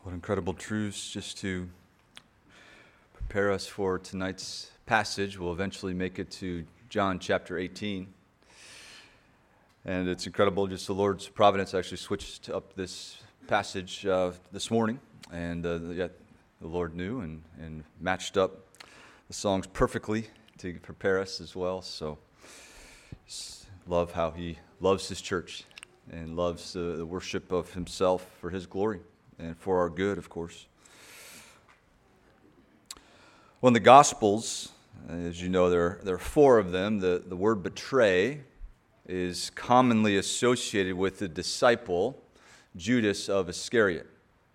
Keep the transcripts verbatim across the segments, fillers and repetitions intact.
What incredible truths just to prepare us for tonight's passage. We'll eventually make it to John chapter eighteen. And it's incredible, just the Lord's providence actually switched up this passage uh, this morning. And uh, yet the Lord knew and, and matched up the songs perfectly to prepare us as well. So just love how he loves his church and loves uh, the worship of himself for his glory and for our good, of course. Well, in the Gospels, as you know, there, there are four of them. The, the word betray is commonly associated with the disciple, Judas of Iscariot.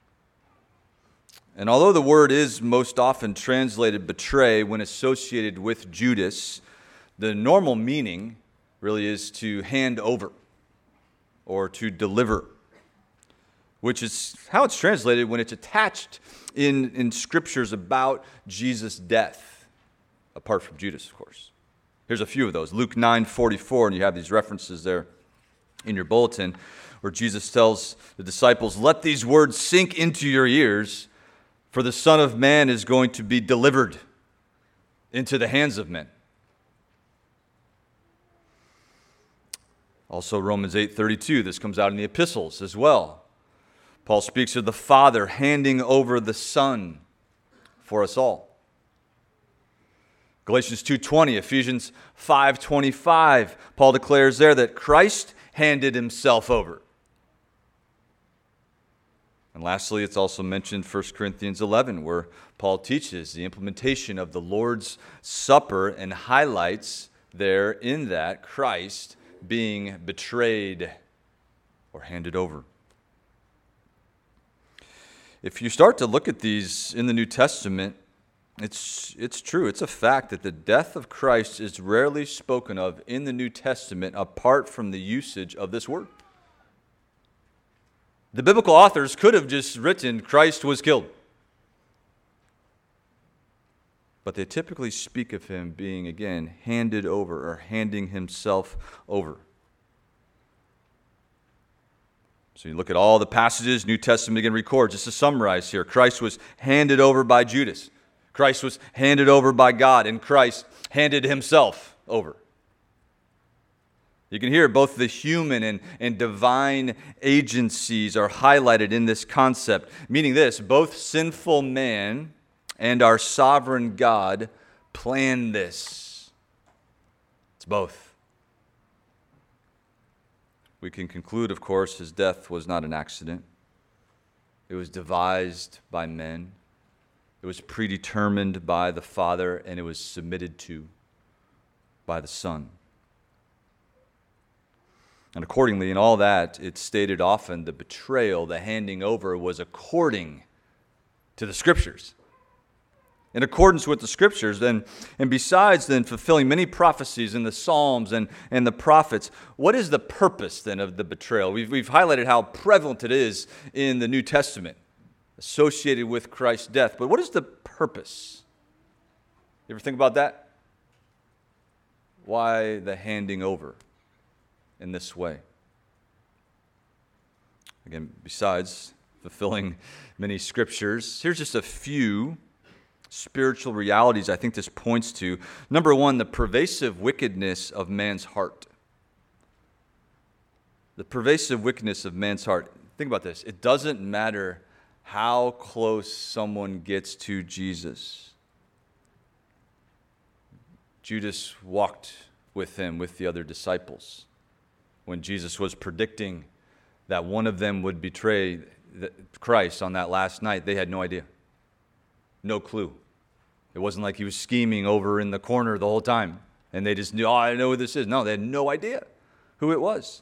And although the word is most often translated betray when associated with Judas, the normal meaning really is to hand over or to deliver, which is how it's translated when it's attached in, in scriptures about Jesus' death, apart from Judas, of course. Here's a few of those. Luke nine forty-four, and you have these references there in your bulletin, where Jesus tells the disciples, "Let these words sink into your ears, for the Son of Man is going to be delivered into the hands of men." Also Romans eight thirty-two, this comes out in the epistles as well. Paul speaks of the Father handing over the Son for us all. Galatians two twenty, Ephesians five twenty-five, Paul declares there that Christ handed himself over. And lastly, it's also mentioned First Corinthians eleven, where Paul teaches the implementation of the Lord's Supper and highlights there in that Christ being betrayed or handed over. If you start to look at these in the New Testament, it's it's true. It's a fact that the death of Christ is rarely spoken of in the New Testament apart from the usage of this word. The biblical authors could have just written, Christ was killed. But they typically speak of him being, again, handed over or handing himself over. So you look at all the passages New Testament again records, just to summarize here. Christ was handed over by Judas. Christ was handed over by God, and Christ handed himself over. You can hear both the human and, and divine agencies are highlighted in this concept, meaning this: both sinful man and our sovereign God planned this. It's both. We can conclude, of course, his death was not an accident. It was devised by men. It was predetermined by the Father, and it was submitted to by the Son. And accordingly, in all that, it's stated often the betrayal, the handing over, was according to the Scriptures. In accordance with the Scriptures, then, and besides then fulfilling many prophecies in the Psalms and, and the prophets, what is the purpose then of the betrayal? We've, we've highlighted how prevalent it is in the New Testament, associated with Christ's death. But what is the purpose? You ever think about that? Why the handing over in this way? Again, besides fulfilling many Scriptures, here's just a few spiritual realities I think this points to. Number one, the pervasive wickedness of man's heart. The pervasive wickedness of man's heart. Think about this. It doesn't matter how close someone gets to Jesus. Judas walked with him, with the other disciples. When Jesus was predicting that one of them would betray Christ on that last night, they had no idea. No clue. It wasn't like he was scheming over in the corner the whole time, and they just knew, oh, I know who this is. No, they had no idea who it was.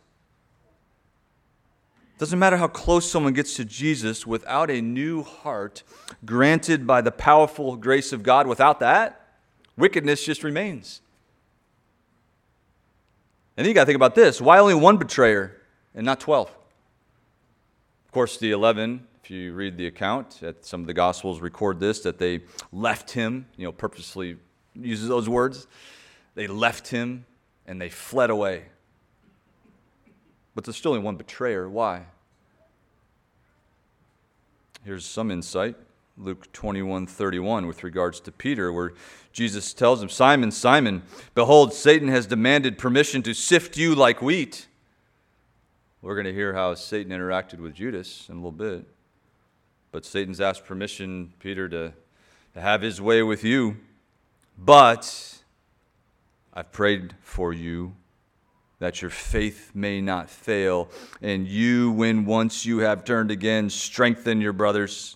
It doesn't matter how close someone gets to Jesus without a new heart granted by the powerful grace of God. Without that, wickedness just remains. And then you got to think about this. Why only one betrayer and not twelve? Of course, the eleven, if you read the account, at some of the Gospels record this, that they left him, you know, purposely uses those words. They left him and they fled away. But there's still only one betrayer. Why? Here's some insight. Luke twenty-one thirty-one with regards to Peter, where Jesus tells him, Simon, Simon, behold, Satan has demanded permission to sift you like wheat. We're going to hear how Satan interacted with Judas in a little bit. But Satan's asked permission, Peter, to, to have his way with you. But I've prayed for you that your faith may not fail. And you, when once you have turned again, strengthen your brothers.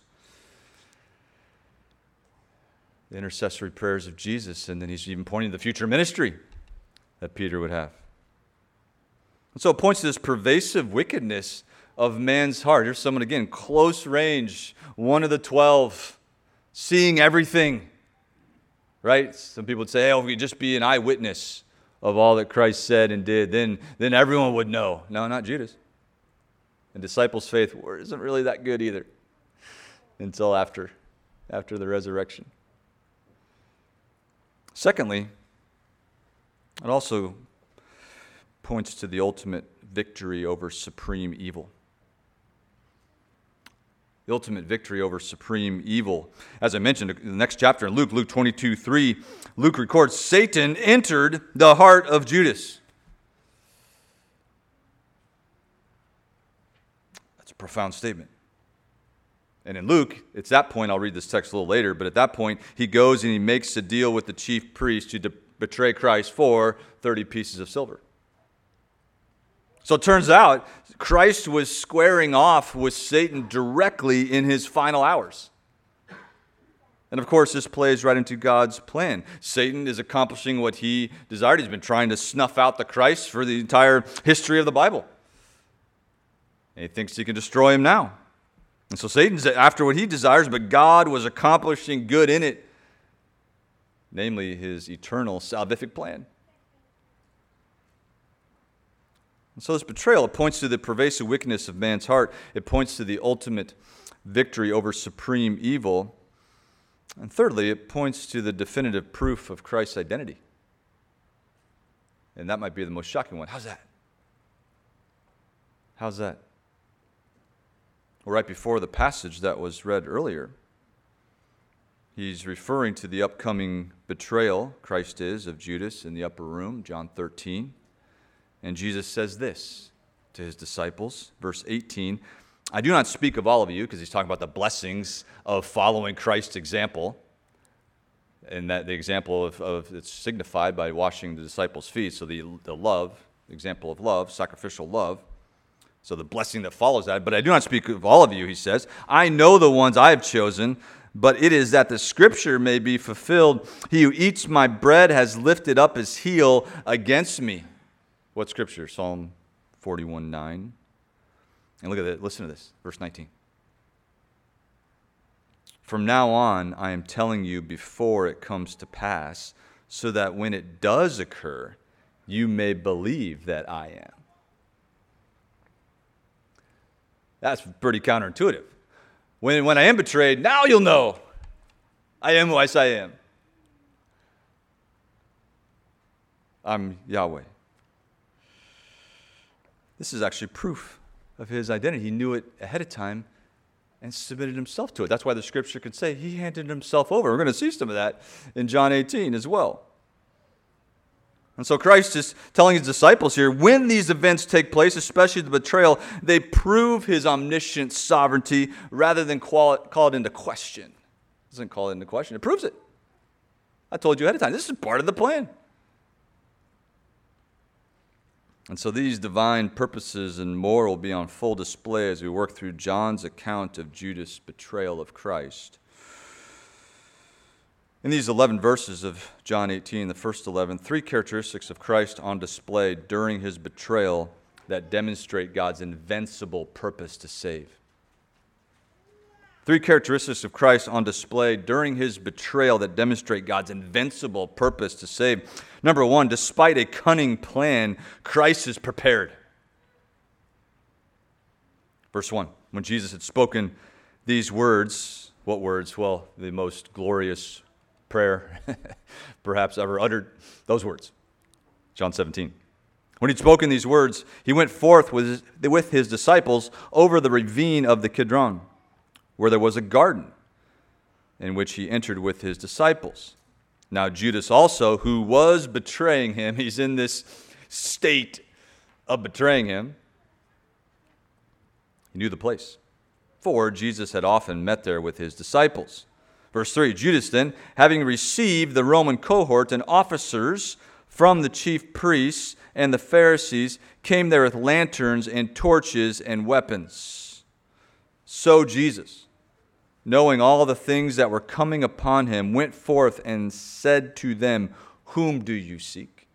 The intercessory prayers of Jesus, and then he's even pointing to the future ministry that Peter would have. And so it points to this pervasive wickedness of man's heart. Here's someone, again, close range, one of the twelve, seeing everything, right? Some people would say, hey, oh, if we could just be an eyewitness of all that Christ said and did, then, then everyone would know. No, not Judas. And disciples' faith isn't really that good either until after, after the resurrection. Secondly, it also points to the ultimate victory over supreme evil. The ultimate victory over supreme evil. As I mentioned, in the next chapter in Luke, Luke twenty-two three, Luke records, Satan entered the heart of Judas. That's a profound statement. And in Luke, it's that point, I'll read this text a little later, but at that point, he goes and he makes a deal with the chief priest to de- betray Christ for thirty pieces of silver. So it turns out, Christ was squaring off with Satan directly in his final hours. And of course, this plays right into God's plan. Satan is accomplishing what he desired. He's been trying to snuff out the Christ for the entire history of the Bible. And he thinks he can destroy him now. And so Satan's after what he desires, but God was accomplishing good in it, namely his eternal salvific plan. And so this betrayal, it points to the pervasive wickedness of man's heart. It points to the ultimate victory over supreme evil. And thirdly, it points to the definitive proof of Christ's identity. And that might be the most shocking one. How's that? How's that? Well, right before the passage that was read earlier, he's referring to the upcoming betrayal, Christ is, of Judas in the upper room, John thirteen. And Jesus says this to his disciples, verse eighteen, I do not speak of all of you, because he's talking about the blessings of following Christ's example, and that the example of, of it's signified by washing the disciples' feet, so the, the love, example of love, sacrificial love. So the blessing that follows that. But I do not speak of all of you, he says. I know the ones I have chosen, but it is that the scripture may be fulfilled. He who eats my bread has lifted up his heel against me. What scripture? Psalm forty-one nine. And look at that. Listen to this. Verse nineteen. From now on, I am telling you before it comes to pass, so that when it does occur, you may believe that I am. That's pretty counterintuitive. When, when I am betrayed, now you'll know I am who I say I am. I'm Yahweh. This is actually proof of his identity. He knew it ahead of time and submitted himself to it. That's why the scripture could say he handed himself over. We're going to see some of that in John eighteen as well. And so Christ is telling his disciples here, when these events take place, especially the betrayal, they prove his omniscient sovereignty rather than call it, call it into question. It doesn't call it into question. It proves it. I told you ahead of time. This is part of the plan. And so these divine purposes and more will be on full display as we work through John's account of Judas' betrayal of Christ. In these eleven verses of John eighteen, the first eleven, three characteristics of Christ on display during his betrayal that demonstrate God's invincible purpose to save. Three characteristics of Christ on display during his betrayal that demonstrate God's invincible purpose to save. Number one, despite a cunning plan, Christ is prepared. Verse one, when Jesus had spoken these words, what words? Well, the most glorious prayer perhaps ever uttered, those words. John seventeen. When he'd spoken these words, he went forth with his, with his disciples over the ravine of the Kidron. where there was a garden in which he entered with his disciples. Now Judas also, who was betraying him, he's in this state of betraying him, he knew the place, for Jesus had often met there with his disciples. Verse three, Judas then, having received the Roman cohort and officers from the chief priests and the Pharisees, came there with lanterns and torches and weapons. So Jesus, knowing all the things that were coming upon him, went forth and said to them, "Whom do you seek?"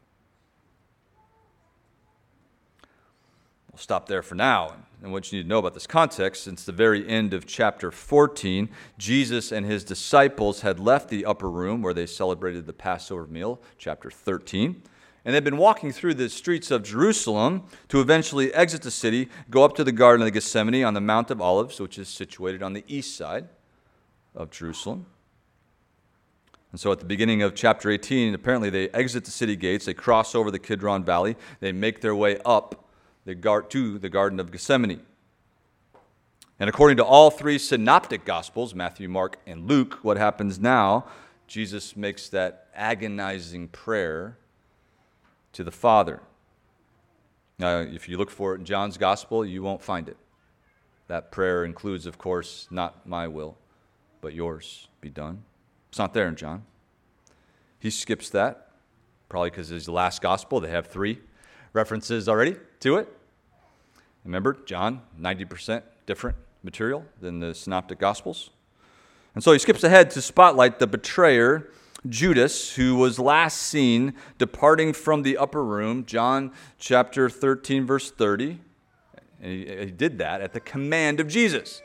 We'll stop there for now. And what you need to know about this context, since the very end of chapter fourteen, Jesus and his disciples had left the upper room where they celebrated the Passover meal, chapter thirteen, and they'd been walking through the streets of Jerusalem to eventually exit the city, go up to the Garden of Gethsemane on the Mount of Olives, which is situated on the east side of Jerusalem. And so at the beginning of chapter eighteen, apparently they exit the city gates, they cross over the Kidron Valley, they make their way up the gar- to the Garden of Gethsemane. And according to all three synoptic Gospels, Matthew, Mark, and Luke, what happens now, Jesus makes that agonizing prayer to the Father. Now, if you look for it in John's Gospel, you won't find it. That prayer includes, of course, not my will, but yours be done. It's not there in John. He skips that, probably because it's the last Gospel. They have three references already to it. Remember, John, ninety percent different material than the synoptic Gospels. And so he skips ahead to spotlight the betrayer, Judas, who was last seen departing from the upper room, John chapter thirteen, verse thirty. And he, he did that at the command of Jesus.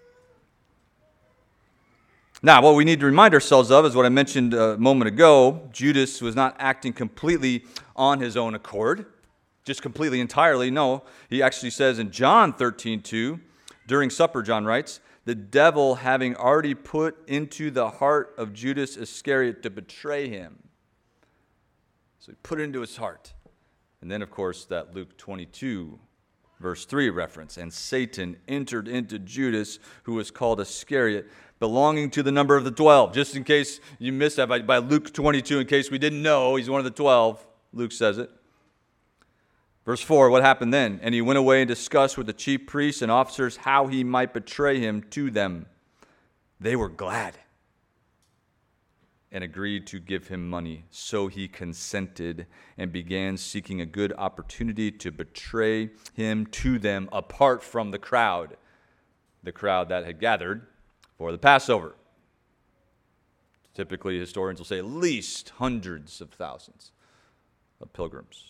Now, what we need to remind ourselves of is what I mentioned a moment ago. Judas was not acting completely on his own accord, just completely, entirely. No, he actually says in John thirteen two, during supper, John writes, the devil having already put into the heart of Judas Iscariot to betray him. So he put it into his heart. And then, of course, that Luke twenty-two, verse three reference, and Satan entered into Judas, who was called Iscariot, belonging to the number of the twelve. Just in case you missed that, by, by Luke twenty-two, in case we didn't know, he's one of the twelve. Luke says it. Verse four, what happened then? And he went away and discussed with the chief priests and officers how he might betray him to them. They were glad and agreed to give him money. So he consented and began seeking a good opportunity to betray him to them apart from the crowd, the crowd that had gathered for the Passover. Typically, historians will say at least hundreds of thousands of pilgrims.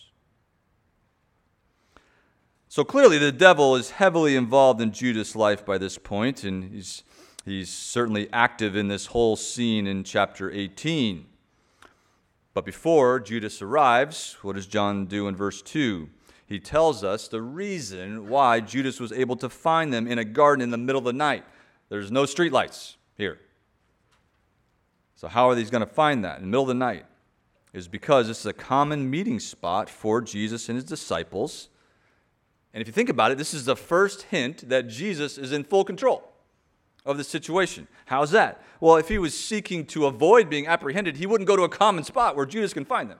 So clearly the devil is heavily involved in Judas' life by this point, and he's, he's certainly active in this whole scene in chapter eighteen. But before Judas arrives, what does John do in verse two? He tells us the reason why Judas was able to find them in a garden in the middle of the night. There's no streetlights here. So how are these going to find that in the middle of the night? Is because this is a common meeting spot for Jesus and his disciples. And if you think about it, this is the first hint that Jesus is in full control of the situation. How's that? Well, if he was seeking to avoid being apprehended, he wouldn't go to a common spot where Judas can find them.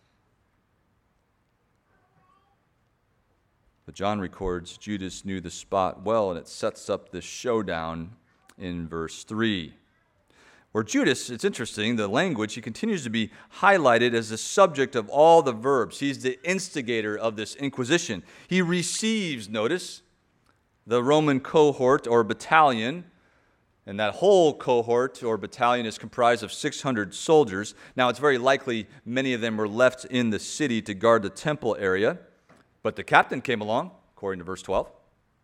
But John records Judas knew the spot well, and it sets up this showdown in verse three. Where Judas, it's interesting, the language, he continues to be highlighted as the subject of all the verbs. He's the instigator of this inquisition. He receives, notice, the Roman cohort or battalion, and that whole cohort or battalion is comprised of six hundred soldiers. Now, it's very likely many of them were left in the city to guard the temple area, but the captain came along, according to verse twelve.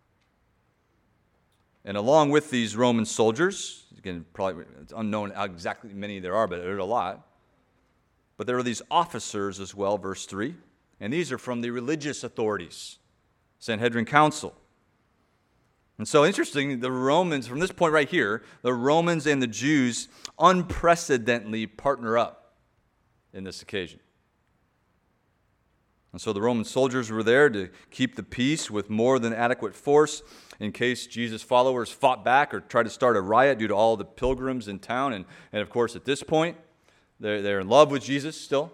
And along with these Roman soldiers, again, probably it's unknown how exactly many there are, but there are a lot. But there are these officers as well, verse three. And these are from the religious authorities, Sanhedrin Council. And so interesting, the Romans, from this point right here, the Romans and the Jews unprecedentedly partner up in this occasion. And so the Roman soldiers were there to keep the peace with more than adequate force in case Jesus' followers fought back or tried to start a riot due to all the pilgrims in town. And, and of course, at this point, they're, they're in love with Jesus still.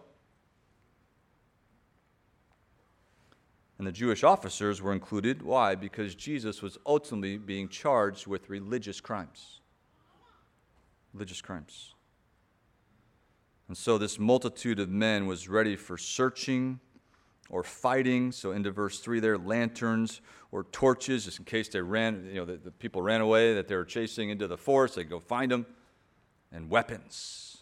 And the Jewish officers were included. Why? Because Jesus was ultimately being charged with religious crimes. Religious crimes. And so this multitude of men was ready for searching or fighting. So into verse three there, lanterns or torches, just in case they ran, you know, the, the people ran away that they were chasing into the forest, they'd go find them, and weapons.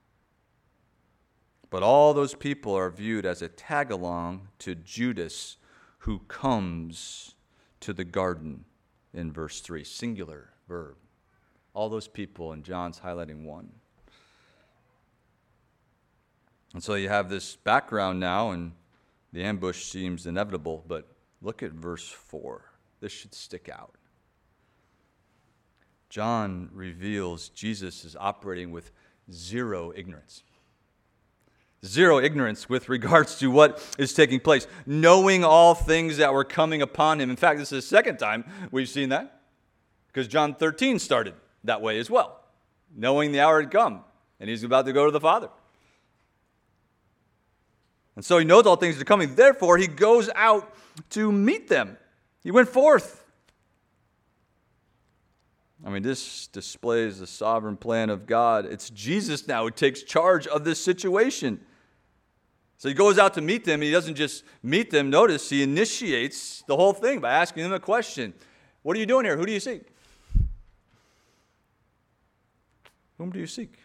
But all those people are viewed as a tag-along to Judas, who comes to the garden in verse three, singular verb. All those people, and John's highlighting one. And so you have this background now, and the ambush seems inevitable, but look at verse four. This should stick out. John reveals Jesus is operating with zero ignorance. Zero ignorance with regards to what is taking place, knowing all things that were coming upon him. In fact, this is the second time we've seen that, because John thirteen started that way as well, knowing the hour had come, and he's about to go to the Father. And so he knows all things are coming. Therefore, he goes out to meet them. He went forth. I mean, this displays the sovereign plan of God. It's Jesus now who takes charge of this situation. So he goes out to meet them, and he doesn't just meet them. Notice he initiates the whole thing by asking them a question. What are you doing here? Who do you seek? Whom do you seek?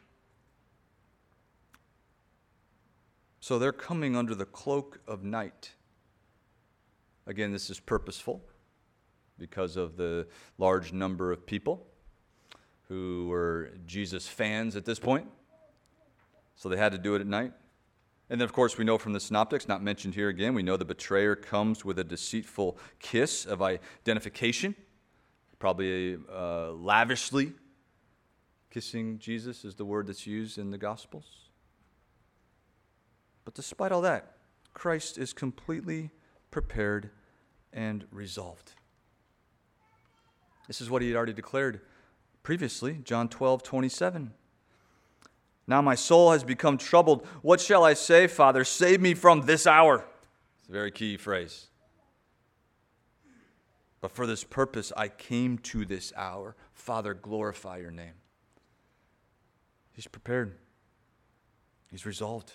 So they're coming under the cloak of night. Again, this is purposeful because of the large number of people who were Jesus fans at this point. So they had to do it at night. And then, of course, we know from the synoptics, not mentioned here again, we know the betrayer comes with a deceitful kiss of identification, probably uh, lavishly kissing Jesus is the word that's used in the Gospels. But despite all that, Christ is completely prepared and resolved. This is what he had already declared previously, John twelve twenty-seven. Now my soul has become troubled. What shall I say, Father? Save me from this hour. It's a very key phrase. But for this purpose I came to this hour. Father, glorify your name. He's prepared. He's resolved.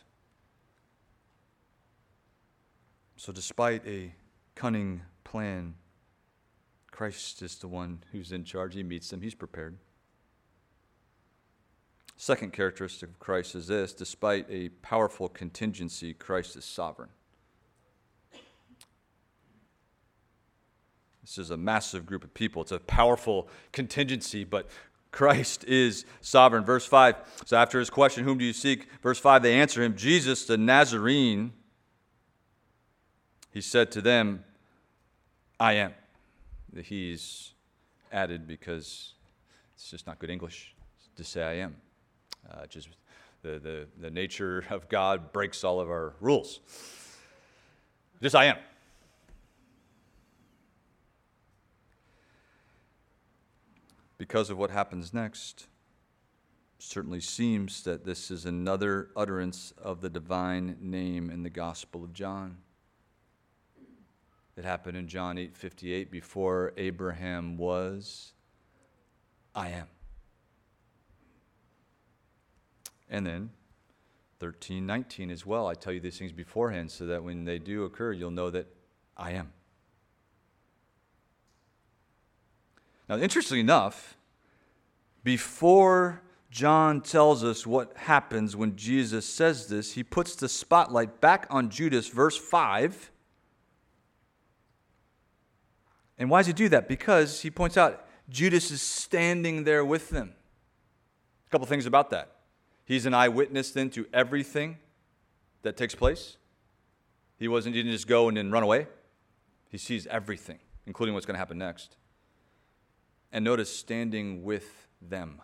So despite a cunning plan, Christ is the one who's in charge. He meets them. He's prepared. Second characteristic of Christ is this: despite a powerful contingency, Christ is sovereign. This is a massive group of people. It's a powerful contingency, but Christ is sovereign. Verse five, so after his question, whom do you seek? Verse five, they answer him, Jesus the Nazarene. He said to them, I am. He's added because it's just not good English to say I am. Uh, just the, the, the nature of God breaks all of our rules. Just I am. Because of what happens next, certainly seems that this is another utterance of the divine name in the Gospel of John. It happened in John eight fifty-eight, before Abraham was, I am. And then thirteen nineteen as well. I tell you these things beforehand so that when they do occur, you'll know that I am. Now, interestingly enough, before John tells us what happens when Jesus says this, he puts the spotlight back on Judas, verse five. And why does he do that? Because he points out Judas is standing there with them. A couple things about that. He's an eyewitness then to everything that takes place. He wasn't, he didn't just go and then run away. He sees everything, including what's going to happen next. And notice, standing with them.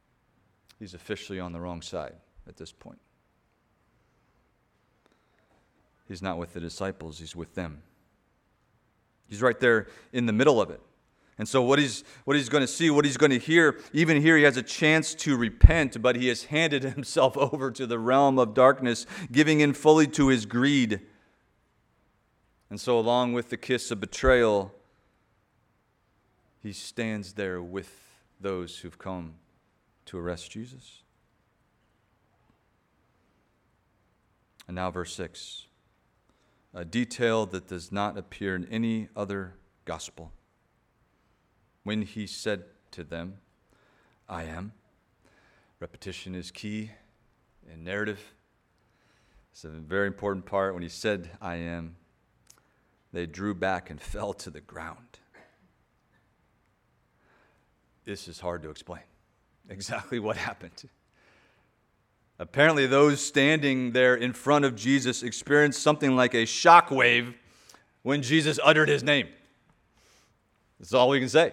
He's officially on the wrong side at this point. He's not with the disciples, he's with them. He's right there in the middle of it. And so what he's, what he's going to see, what he's going to hear, even here he has a chance to repent, but he has handed himself over to the realm of darkness, giving in fully to his greed. And so along with the kiss of betrayal, he stands there with those who've come to arrest Jesus. And now verse six, a detail that does not appear in any other gospel. When he said to them, I am. Repetition is key in narrative. It's a very important part. When he said, I am, they drew back and fell to the ground. This is hard to explain. Exactly what happened. Apparently, those standing there in front of Jesus experienced something like a shock wave when Jesus uttered his name. That's all we can say.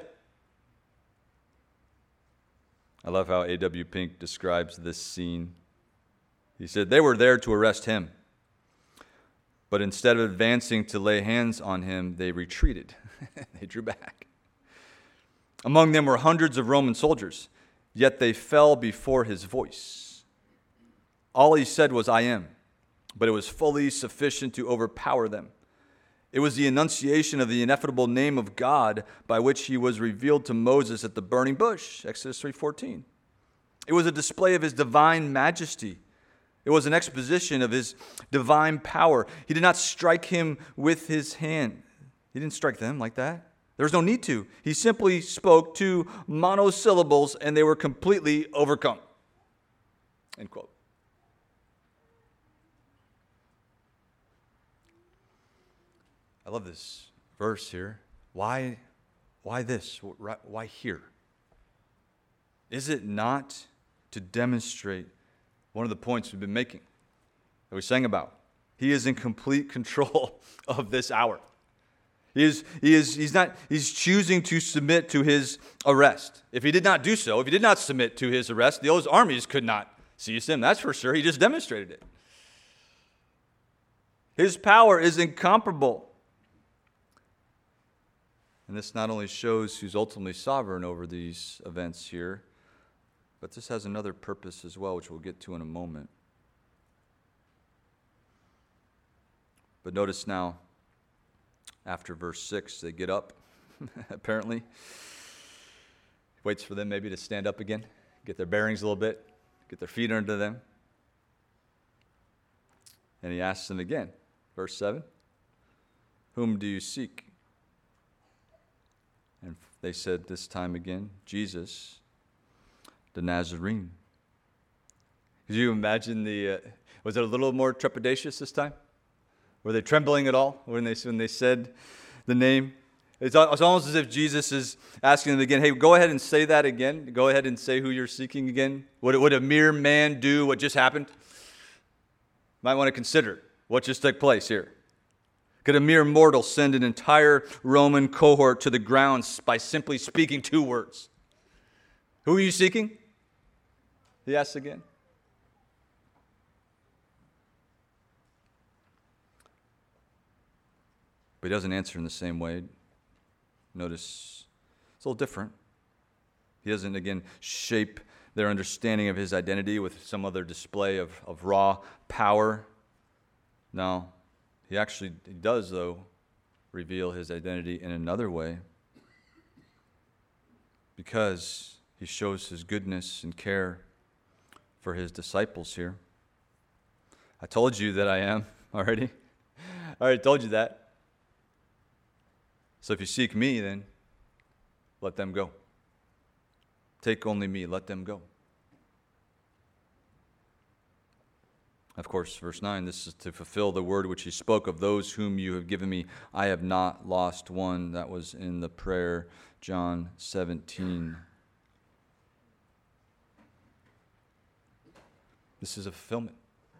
I love how A W Pink describes this scene. He said, they were there to arrest him, but instead of advancing to lay hands on him, they retreated. They drew back. Among them were hundreds of Roman soldiers, yet they fell before his voice. All he said was, I am, but it was fully sufficient to overpower them. It was the enunciation of the ineffable name of God by which he was revealed to Moses at the burning bush, Exodus three fourteen. It was a display of his divine majesty. It was an exposition of his divine power. He did not strike him with his hand. He didn't strike them like that. There was no need to. He simply spoke two monosyllables and they were completely overcome. End quote. I love this verse here. Why, why this? Why here? Is it not to demonstrate one of the points we've been making, that we sang about? He is in complete control of this hour. He is, he is, he's not, he's choosing to submit to his arrest. If he did not do so, if he did not submit to his arrest, those armies could not seize him. That's for sure. He just demonstrated it. His power is incomparable. And this not only shows who's ultimately sovereign over these events here, but this has another purpose as well, which we'll get to in a moment. But notice now, after verse six, they get up, apparently. He waits for them maybe to stand up again, get their bearings a little bit, get their feet under them. And he asks them again, verse seven, whom do you seek? And they said this time again, Jesus, the Nazarene. Could you imagine the, uh, was it a little more trepidatious this time? Were they trembling at all when they, when they said the name? It's, it's almost as if Jesus is asking them again, hey, go ahead and say that again. Go ahead and say who you're seeking again. Would, would a mere man do what just happened? Might want to consider what just took place here. Could a mere mortal send an entire Roman cohort to the ground by simply speaking two words? Who are you seeking? He asks again. But he doesn't answer in the same way. Notice it's a little different. He doesn't, again, shape their understanding of his identity with some other display of, of raw power. No. He actually he does, though, reveal his identity in another way, because he shows his goodness and care for his disciples here. I told you that I am already. I already told you that. So if you seek me, then let them go. Take only me, let them go. Of course, verse nine, this is to fulfill the word which he spoke of those whom you have given me. I have not lost one. That was in the prayer, John seventeen. This is a fulfillment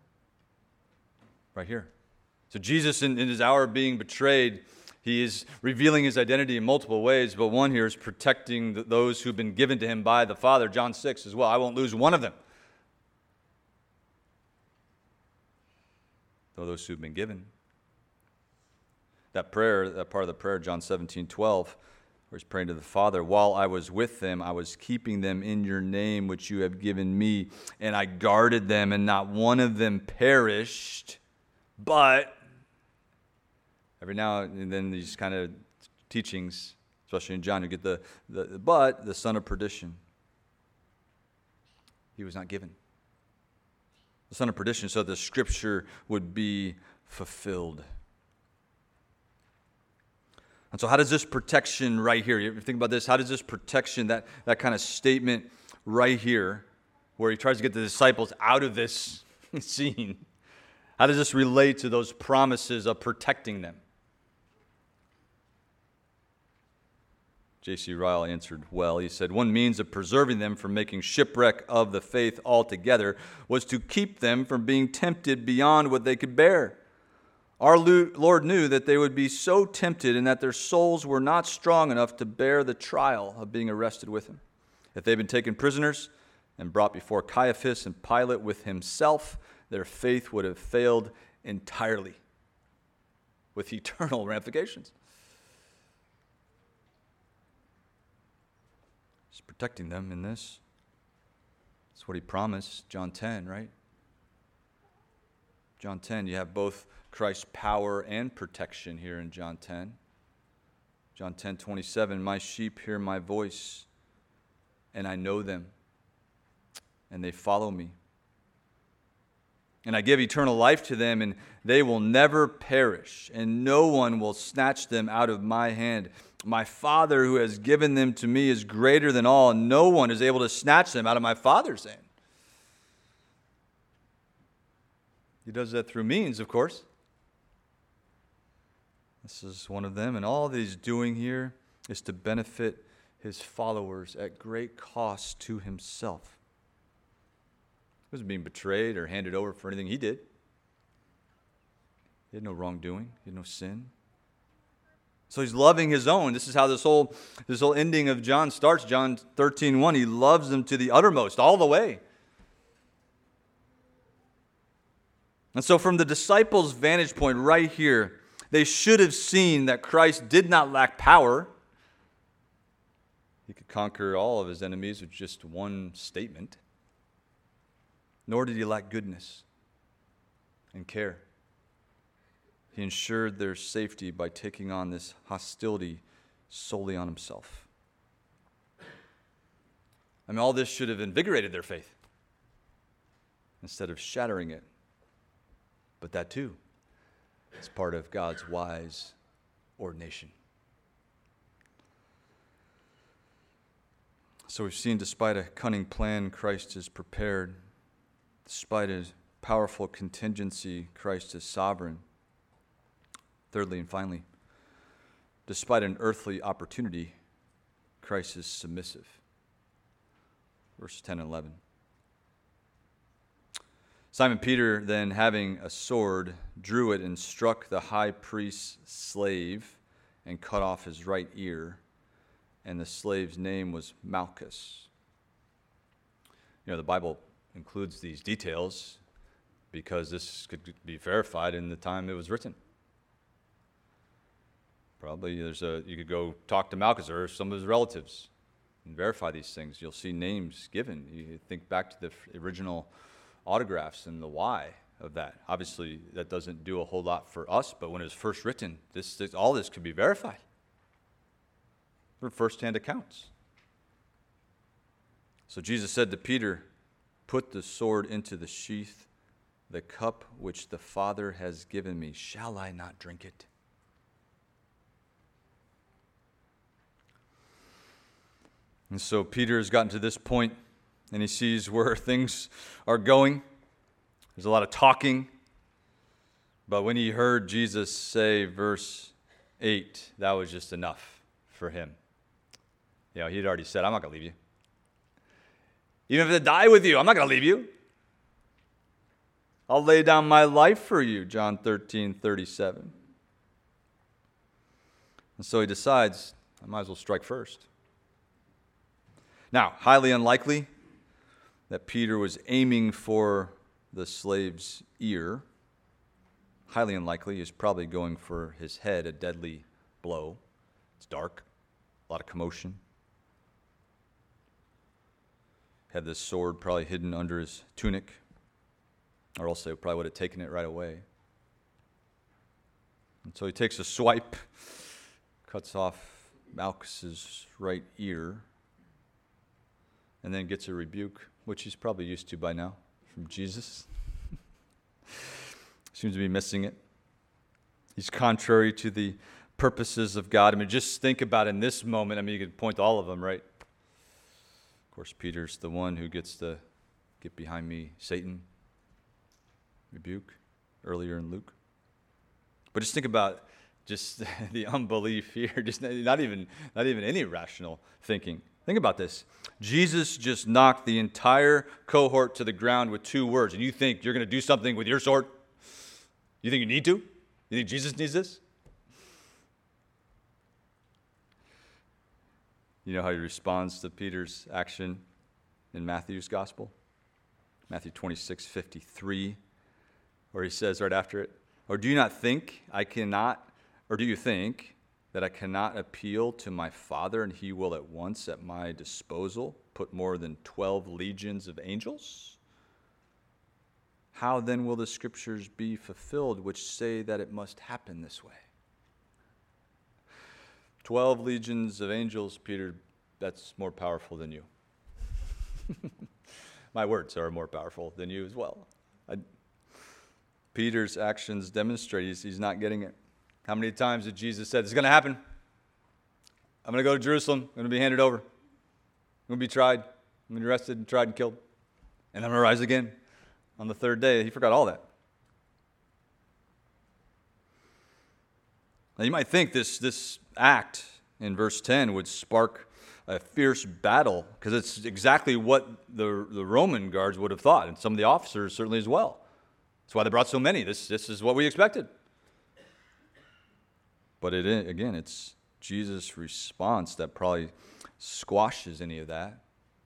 right here. So Jesus, in, in his hour of being betrayed, he is revealing his identity in multiple ways, but one here is protecting the, those who've been given to him by the Father. John six as well. I won't lose one of them. Though those who've been given That prayer, that part of the prayer, John seventeen twelve, where he's praying to the Father, while I was with them, I was keeping them in your name, which you have given me, and I guarded them, and not one of them perished. But every now and then these kind of teachings, especially in John, you get the, the but the son of perdition. He was not given. The son of perdition, so the scripture would be fulfilled. And so how does this protection right here, you think about this, how does this protection, that, that kind of statement right here, where he tries to get the disciples out of this scene, how does this relate to those promises of protecting them? J C Ryle answered well. He said, one means of preserving them from making shipwreck of the faith altogether was to keep them from being tempted beyond what they could bear. Our Lord knew that they would be so tempted and that their souls were not strong enough to bear the trial of being arrested with him. If they had been taken prisoners and brought before Caiaphas and Pilate with himself, their faith would have failed entirely with eternal ramifications. He's protecting them in this. That's what he promised, John ten, right? John ten, you have both Christ's power and protection here in John ten. John ten twenty-seven, my sheep hear my voice, and I know them, and they follow me. And I give eternal life to them, and they will never perish, and no one will snatch them out of my hand. My Father who has given them to me is greater than all, and no one is able to snatch them out of my Father's hand. He does that through means, of course. This is one of them, and all that he's doing here is to benefit his followers at great cost to himself. He wasn't being betrayed or handed over for anything he did. He had no wrongdoing. He had no sin. So he's loving his own. This is how this whole this whole ending of John starts. John thirteen one. He loves them to the uttermost, all the way. And so from the disciples' vantage point right here, they should have seen that Christ did not lack power. He could conquer all of his enemies with just one statement. Nor did he lack goodness and care. He ensured their safety by taking on this hostility solely on himself. I mean, all this should have invigorated their faith instead of shattering it. But that too is part of God's wise ordination. So we've seen, despite a cunning plan, Christ is prepared. Despite a powerful contingency, Christ is sovereign. Thirdly and finally, despite an earthly opportunity, Christ is submissive. Verses ten and eleven. Simon Peter, then, having a sword, drew it and struck the high priest's slave and cut off his right ear. And the slave's name was Malchus. You know, the Bible includes these details because this could be verified in the time it was written. Probably there's a you could go talk to Malchus or some of his relatives and verify these things. You'll see names given. You think back to the original autographs and the why of that. Obviously, that doesn't do a whole lot for us, but when it was first written, this, this all this could be verified from first-hand accounts. So Jesus said to Peter, "Put the sword into the sheath. The cup which the Father has given me, shall I not drink it?" And so Peter has gotten to this point, and he sees where things are going. There's a lot of talking. But when he heard Jesus say, verse eight, that was just enough for him. You know, he'd already said, "I'm not going to leave you. Even if I die with you, I'm not going to leave you. I'll lay down my life for you," John thirteen thirty-seven. And so he decides, I might as well strike first. Now, highly unlikely that Peter was aiming for the slave's ear. highly unlikely. He's probably going for his head, a deadly blow. It's dark, a lot of commotion. Had this sword probably hidden under his tunic, or else they probably would have taken it right away. And so he takes a swipe, cuts off Malchus's right ear, and then gets a rebuke, which he's probably used to by now from Jesus. Seems to be missing it. He's contrary to the purposes of God. I mean, just think about in this moment. I mean, you could point to all of them, right? Of course, Peter's the one who gets the "get behind me, Satan" rebuke earlier in Luke. But just think about just the unbelief here, just not even, not even any rational thinking. Think about this. Jesus just knocked the entire cohort to the ground with two words, and you think you're going to do something with your sword? You think you need to? You think Jesus needs this? You know how he responds to Peter's action in Matthew's gospel? Matthew twenty-six fifty-three, where he says right after it, "Or do you not think I cannot, or do you think that I cannot appeal to my Father, and he will at once at my disposal put more than twelve legions of angels? How then will the scriptures be fulfilled which say that it must happen this way?" Twelve legions of angels, Peter, that's more powerful than you. My words are more powerful than you as well. I, Peter's actions demonstrate he's, he's not getting it. How many times did Jesus say, "This is going to happen. I'm going to go to Jerusalem. I'm going to be handed over. I'm going to be tried. I'm going to be arrested and tried and killed. And I'm going to rise again on the third day." He forgot all that. Now, you might think this, this act in verse ten would spark a fierce battle, because it's exactly what the, the Roman guards would have thought, and some of the officers certainly as well. That's why they brought so many. This, this is what we expected. But it, again, it's Jesus' response that probably squashes any of that.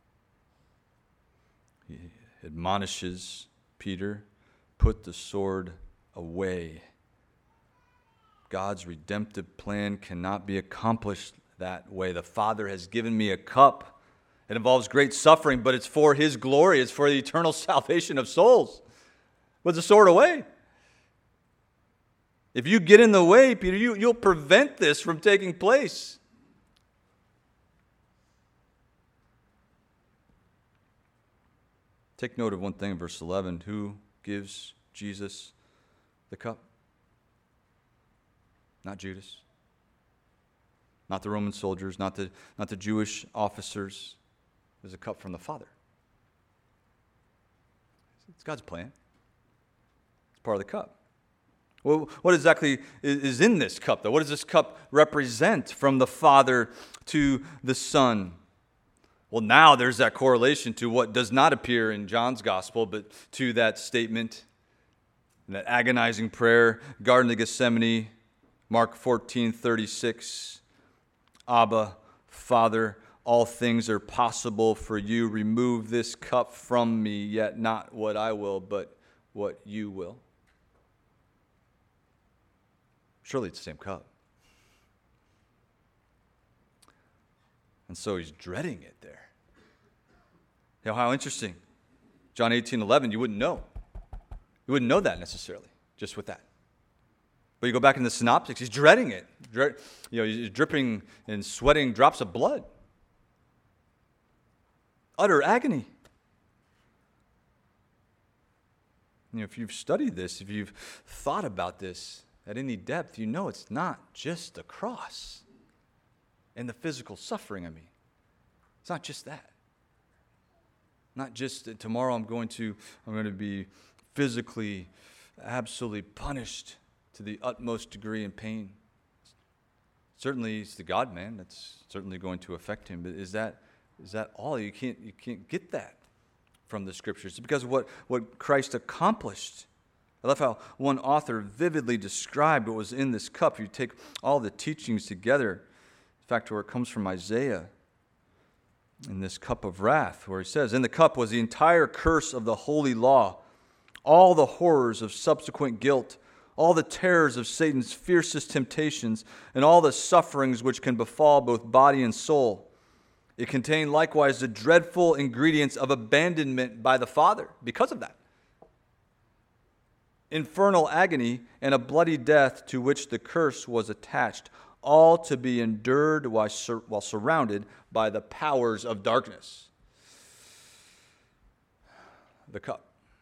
He admonishes Peter, "Put the sword away." God's redemptive plan cannot be accomplished that way. The Father has given me a cup. It involves great suffering, but it's for his glory. It's for the eternal salvation of souls. Put the sword away. If you get in the way, Peter, you, you'll prevent this from taking place. Take note of one thing in verse eleven. Who gives Jesus the cup? Not Judas. Not the Roman soldiers, not the, not the Jewish officers. There's a cup from the Father. It's God's plan. It's part of the cup. Well, what exactly is in this cup, though? What does this cup represent from the Father to the Son? Well, now there's that correlation to what does not appear in John's Gospel, but to that statement, that agonizing prayer, Garden of Gethsemane, Mark fourteen thirty-six, "Abba, Father, all things are possible for you. Remove this cup from me, yet not what I will, but what you will." Surely it's the same cup. And so he's dreading it there. You know, how interesting. John eighteen eleven, you wouldn't know. You wouldn't know that necessarily, just with that. But you go back in the synoptics, he's dreading it. Dread, you know, he's dripping and sweating drops of blood. Utter agony. You know, if you've studied this, if you've thought about this at any depth, you know it's not just the cross and the physical suffering, I mean. It's not just that. Not just that tomorrow I'm going to I'm going to be physically, absolutely punished to the utmost degree in pain. Certainly he's the God-man. That's certainly going to affect him. But is that is that all? You can't you can't get that from the Scriptures. It's because of what, what Christ accomplished. I love how one author vividly described what was in this cup. You take all the teachings together. In fact, where it comes from Isaiah, in this cup of wrath, where he says, "In the cup was the entire curse of the holy law, all the horrors of subsequent guilt, all the terrors of Satan's fiercest temptations, and all the sufferings which can befall both body and soul. It contained likewise the dreadful ingredients of abandonment by the Father because of that. Infernal agony and a bloody death to which the curse was attached, all to be endured while, sur- while surrounded by the powers of darkness. The cup.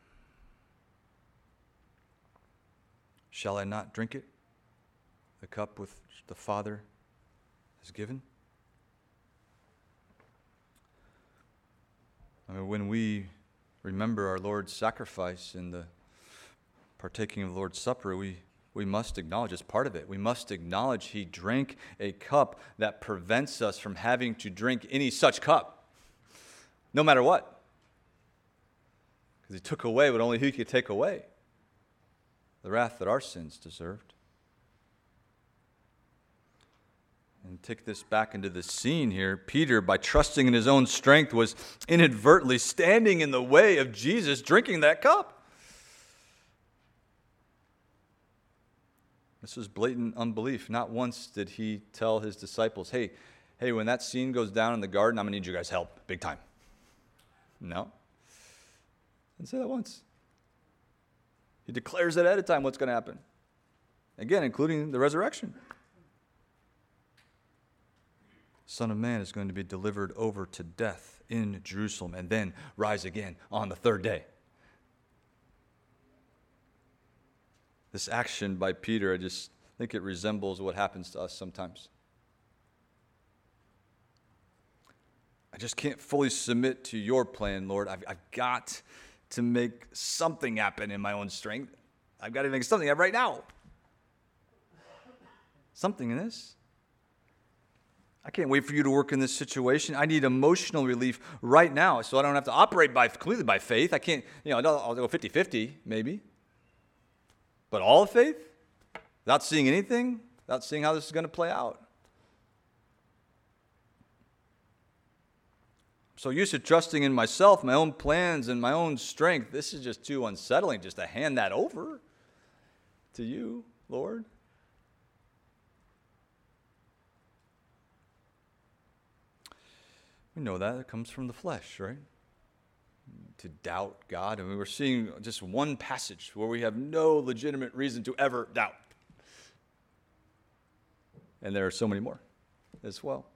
Shall I not drink it? The cup which the Father has given? I mean, when we remember our Lord's sacrifice in the partaking of the Lord's Supper, we, we must acknowledge, as part of it, we must acknowledge he drank a cup that prevents us from having to drink any such cup, no matter what. Because he took away what only he could take away, the wrath that our sins deserved. And take this back into the scene here. Peter, by trusting in his own strength, was inadvertently standing in the way of Jesus drinking that cup. This was blatant unbelief. Not once did he tell his disciples, hey, hey, when that scene goes down in the garden, I'm going to need you guys' help, big time. No. Didn't say that once. He declares it ahead of time what's going to happen. Again, including the resurrection. Son of Man is going to be delivered over to death in Jerusalem and then rise again on the third day. This action by Peter, I just think it resembles what happens to us sometimes. I just can't fully submit to your plan, Lord. I've, I've got to make something happen in my own strength. I've got to make something happen right now. Something in this. I can't wait for you to work in this situation. I need emotional relief right now so I don't have to operate by completely by faith. I can't, you know, I'll go fifty-fifty maybe. But all of faith? Without seeing anything? Without seeing how this is going to play out? So used to trusting in myself, my own plans, and my own strength. This is just too unsettling just to hand that over to you, Lord. We know that. It comes from the flesh, right? To doubt God. I mean, we're seeing just one passage where we have no legitimate reason to ever doubt. And there are so many more as well.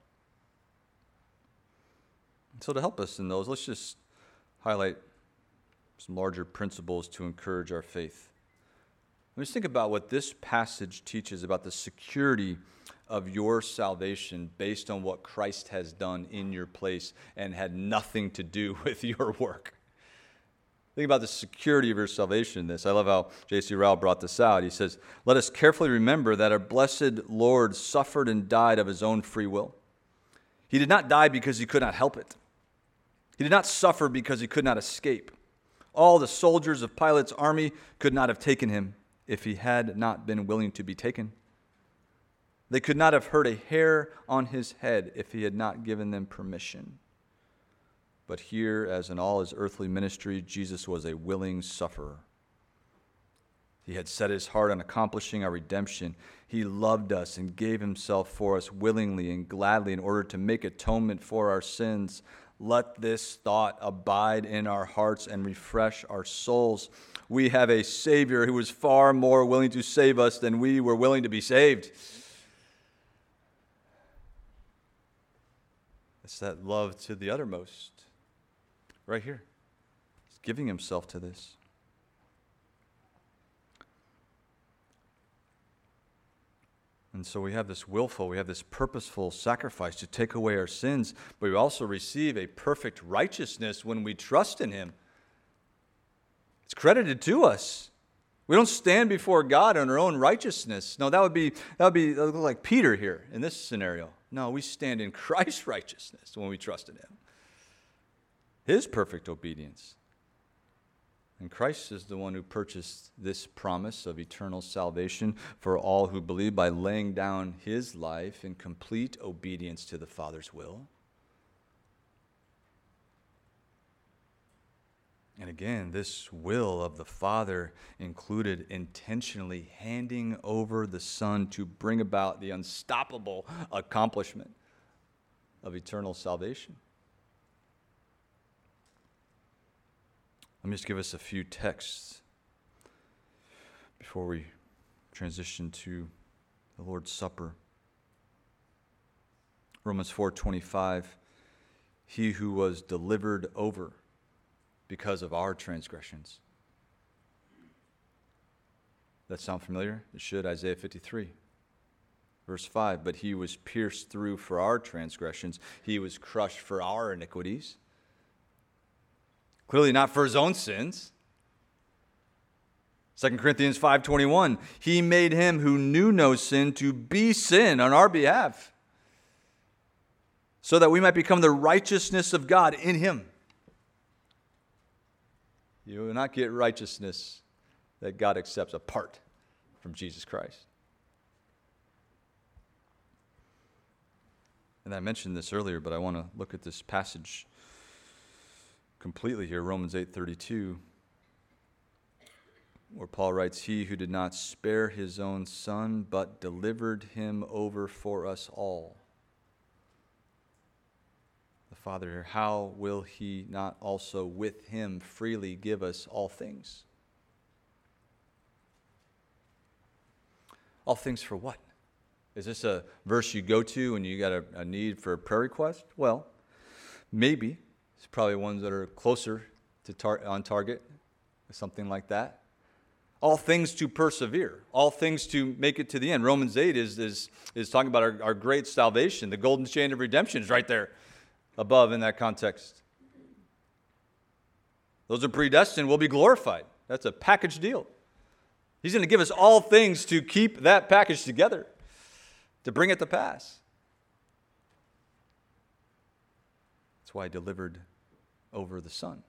So to help us in those, let's just highlight some larger principles to encourage our faith. Let's think about what this passage teaches about the security of your salvation based on what Christ has done in your place and had nothing to do with your work. Think about the security of your salvation in this. I love how J C Ryle brought this out. He says, let us carefully remember that our blessed Lord suffered and died of his own free will. He did not die because he could not help it. He did not suffer because he could not escape. All the soldiers of Pilate's army could not have taken him if he had not been willing to be taken. They could not have hurt a hair on his head if he had not given them permission. But here, as in all his earthly ministry, Jesus was a willing sufferer. He had set his heart on accomplishing our redemption. He loved us and gave himself for us willingly and gladly in order to make atonement for our sins. Let this thought abide in our hearts and refresh our souls. We have a Savior who is far more willing to save us than we were willing to be saved. It's that love to the uttermost. Right here. He's giving himself to this. And so we have this willful, we have this purposeful sacrifice to take away our sins, but we also receive a perfect righteousness when we trust in him. It's credited to us. We don't stand before God in our own righteousness. No, that would be that would be that would look like Peter here in this scenario. No, we stand in Christ's righteousness when we trust in him. His perfect obedience. And Christ is the one who purchased this promise of eternal salvation for all who believe by laying down his life in complete obedience to the Father's will. And again, this will of the Father included intentionally handing over the Son to bring about the unstoppable accomplishment of eternal salvation. Let me just give us a few texts before we transition to the Lord's Supper. Romans four twenty-five, he who was delivered over because of our transgressions. That sound familiar? It should. Isaiah fifty-three, verse five, but he was pierced through for our transgressions. He was crushed for our iniquities. Clearly not for his own sins. Second Corinthians five twenty-one, he made him who knew no sin to be sin on our behalf, so that we might become the righteousness of God in him. You will not get righteousness that God accepts apart from Jesus Christ. And I mentioned this earlier, but I want to look at this passage completely here, Romans eight thirty-two, where Paul writes, he who did not spare his own son, but delivered him over for us all. The Father, how will he not also with him freely give us all things? All things for what? Is this a verse you go to when you got a, a need for a prayer request? Well, maybe. It's probably ones that are closer to tar- on target, something like that. All things to persevere. All things to make it to the end. Romans eight is, is, is talking about our, our great salvation. The golden chain of redemption is right there above in that context. Those are predestined will be glorified. That's a package deal. He's going to give us all things to keep that package together, to bring it to pass. That's why he delivered over the Son.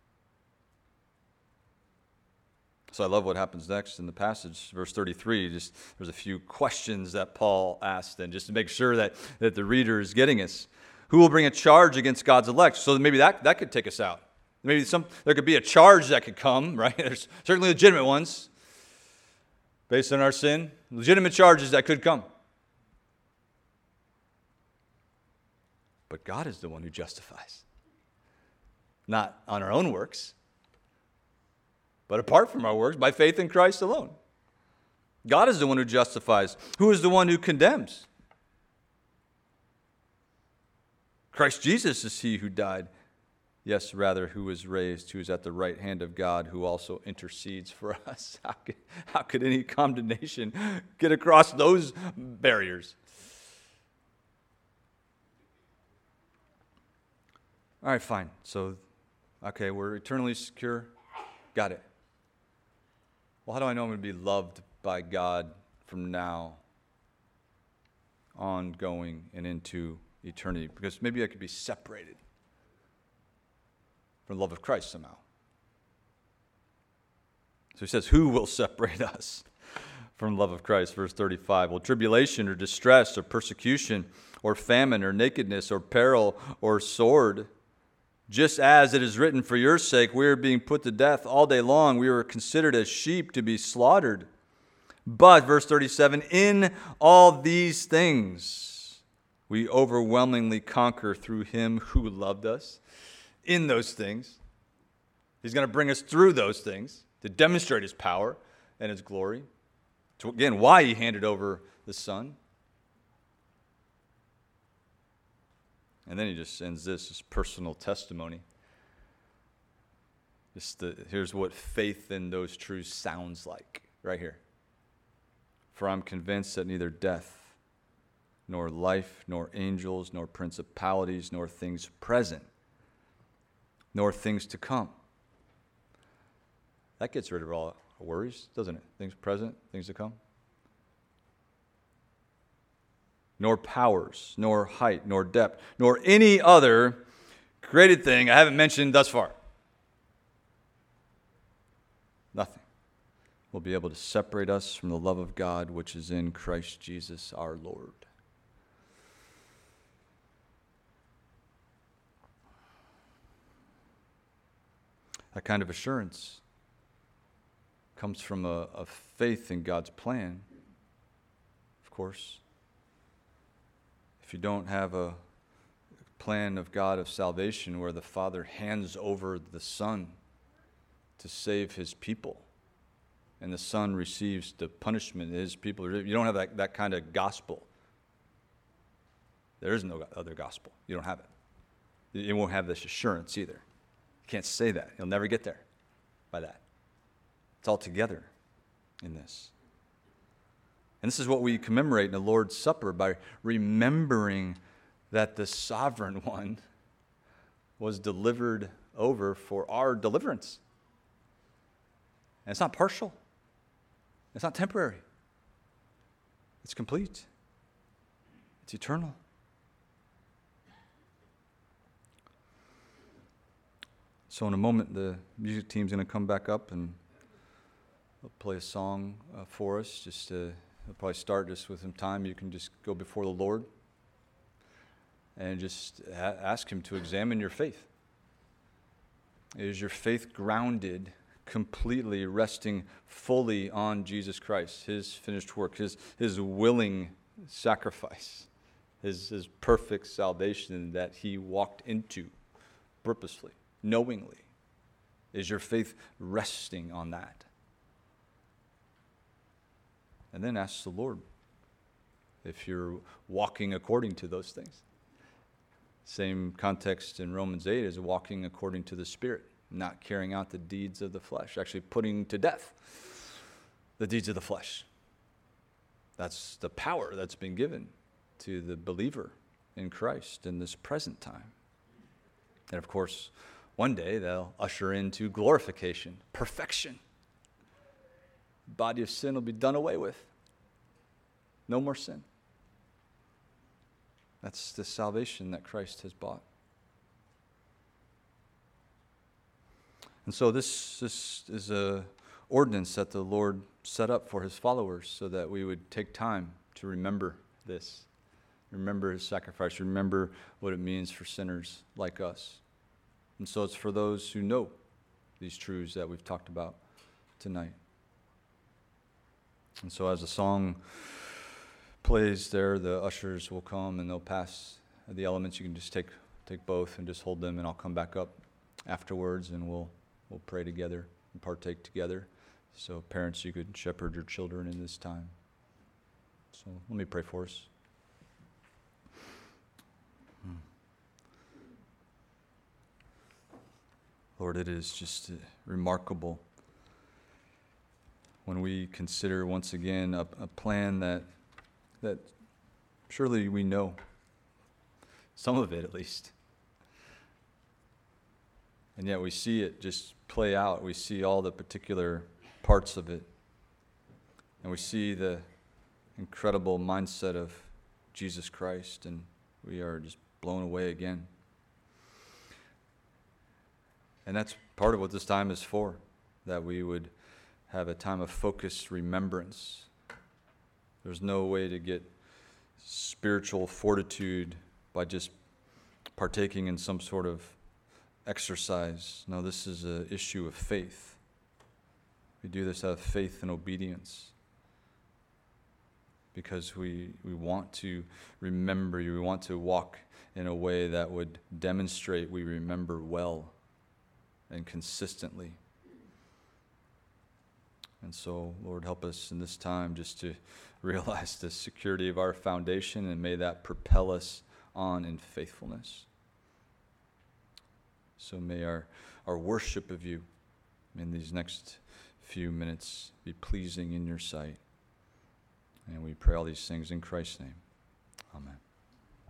So I love what happens next in the passage, verse thirty-three. Just there's a few questions that Paul asked, and just to make sure that, that the reader is getting us. Who will bring a charge against God's elect? So maybe that, that could take us out. Maybe some there could be a charge that could come, right? There's certainly legitimate ones based on our sin. Legitimate charges that could come. But God is the one who justifies. Not on our own works, but apart from our works, by faith in Christ alone. God is the one who justifies. Who is the one who condemns? Christ Jesus is he who died. Yes, rather, who was raised, who is at the right hand of God, who also intercedes for us. How could, how could any condemnation get across those barriers? All right, fine. So, okay, we're eternally secure. Got it. Well, how do I know I'm going to be loved by God from now ongoing and into eternity? Because maybe I could be separated from the love of Christ somehow. So he says, who will separate us from the love of Christ? Verse thirty-five. Well, tribulation or distress or persecution or famine or nakedness or peril or sword. Just as it is written, for your sake we are being put to death all day long. We were considered as sheep to be slaughtered. But, verse thirty-seven, in all these things we overwhelmingly conquer through him who loved us. In those things. He's going to bring us through those things to demonstrate his power and his glory. To, again, why he handed over the Son. And then he just ends this, his personal testimony. Just the, here's what faith in those truths sounds like, right here. For I'm convinced that neither death, nor life, nor angels, nor principalities, nor things present, nor things to come. That gets rid of all our worries, doesn't it? Things present, things to come. Nor powers, nor height, nor depth, nor any other created thing I haven't mentioned thus far. Nothing will be able to separate us from the love of God which is in Christ Jesus our Lord. That kind of assurance comes from a, a faith in God's plan, of course. If you don't have a plan of God of salvation where the Father hands over the Son to save his people, and the Son receives the punishment of his people, you don't have that, that kind of gospel. There is no other gospel. You don't have it. You won't have this assurance either. You can't say that. You'll never get there by that. It's all together in this. And this is what we commemorate in the Lord's Supper, by remembering that the sovereign one was delivered over for our deliverance. And it's not partial. It's not temporary. It's complete. It's eternal. So in a moment, the music team's going to come back up and they'll play a song uh, for us. Just to, they'll probably start just with some time. You can just go before the Lord and just a- ask him to examine your faith. Is your faith grounded, completely resting fully on Jesus Christ, his finished work, his, his willing sacrifice, his, his perfect salvation that he walked into purposefully, knowingly? Is your faith resting on that? And then ask the Lord if you're walking according to those things. Same context in Romans eight as walking according to the Spirit, not carrying out the deeds of the flesh, actually putting to death the deeds of the flesh. That's the power that's been given to the believer in Christ in this present time. And of course, one day they'll usher into glorification, perfection. The body of sin will be done away with. No more sin. That's the salvation that Christ has bought. And so this, this is a ordinance that the Lord set up for his followers so that we would take time to remember this. Remember his sacrifice. Remember what it means for sinners like us. And so it's for those who know these truths that we've talked about tonight. And so as the song plays there, the ushers will come and they'll pass the elements. You can just take take both and just hold them, and I'll come back up afterwards and we'll we'll pray together and partake together. So parents, you could shepherd your children in this time. So let me pray for us. Hmm. Lord, it is just uh, remarkable when we consider once again a, a plan that that surely we know, some of it at least. And yet we see it just play out. We see all the particular parts of it. And we see the incredible mindset of Jesus Christ, and we are just blown away again. And that's part of what this time is for, that we would have a time of focused remembrance. There's no way to get spiritual fortitude by just partaking in some sort of exercise. No, this is an issue of faith. We do this out of faith and obedience because we, we want to remember you. We want to walk in a way that would demonstrate we remember well and consistently. And so, Lord, help us in this time just to realize the security of our foundation, and may that propel us on in faithfulness. So may our, our worship of you in these next few minutes be pleasing in your sight. And we pray all these things in Christ's name. Amen.